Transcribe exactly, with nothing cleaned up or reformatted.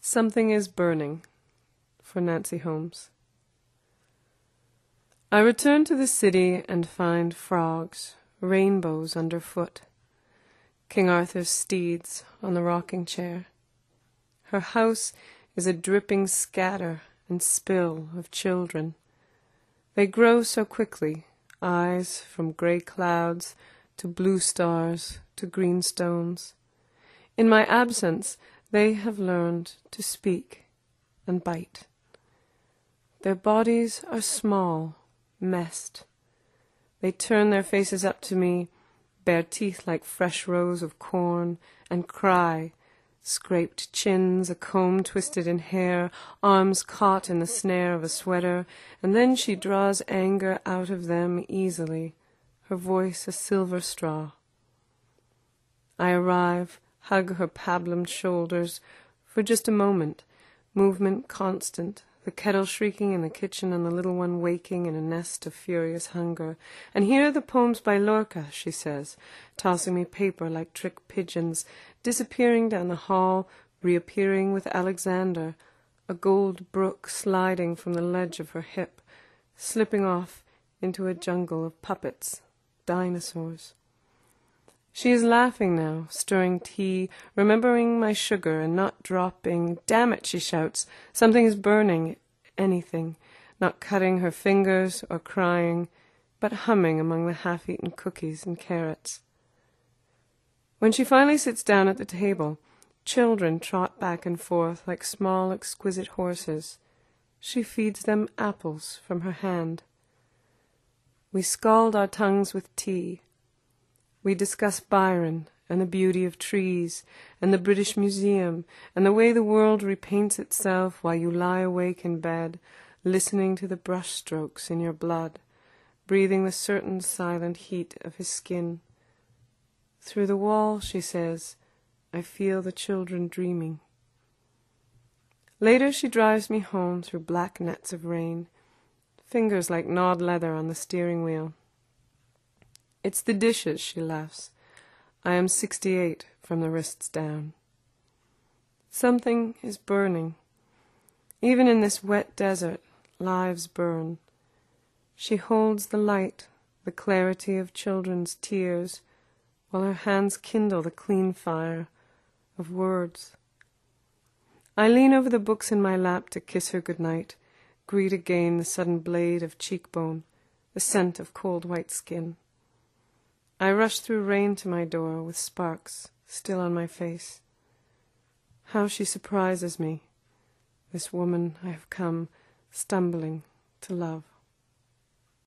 Something is Burning, for Nancy Holmes. I return to the city and find frogs, rainbows underfoot, King Arthur's steeds on the rocking chair. Her house is a dripping scatter and spill of children. They grow so quickly, eyes from grey clouds to blue stars to green stones. In my absence, they have learned to speak and bite. Their bodies are small, messed. They turn their faces up to me, bare teeth like fresh rows of corn, and cry, scraped chins, a comb twisted in hair, arms caught in the snare of a sweater, and then she draws anger out of them easily, her voice a silver straw. I arrive, hug her pablumed shoulders for just a moment, movement constant, the kettle shrieking in the kitchen and the little one waking in a nest of furious hunger. And here are the poems by Lorca, she says, tossing me paper like trick pigeons, disappearing down the hall, reappearing with Alexander, a gold brook sliding from the ledge of her hip, slipping off into a jungle of puppets, dinosaurs. She is laughing now, stirring tea, remembering my sugar and not dropping. Damn it, she shouts. Something is burning. Anything. Not cutting her fingers or crying, but humming among the half-eaten cookies and carrots. When she finally sits down at the table, children trot back and forth like small, exquisite horses. She feeds them apples from her hand. We scald our tongues with tea. We discuss Byron and the beauty of trees and the British Museum and the way the world repaints itself while you lie awake in bed, listening to the brush strokes in your blood, breathing the certain silent heat of his skin. Through the wall, she says, I feel the children dreaming. Later she drives me home through black nets of rain, fingers like gnawed leather on the steering wheel. It's the dishes, she laughs. I am sixty-eight from the wrists down. Something is burning. Even in this wet desert, lives burn. She holds the light, the clarity of children's tears, while her hands kindle the clean fire of words. I lean over the books in my lap to kiss her goodnight, greet again the sudden blade of cheekbone, the scent of cold white skin. I rush through rain to my door with sparks still on my face. How she surprises me, this woman I have come stumbling to love.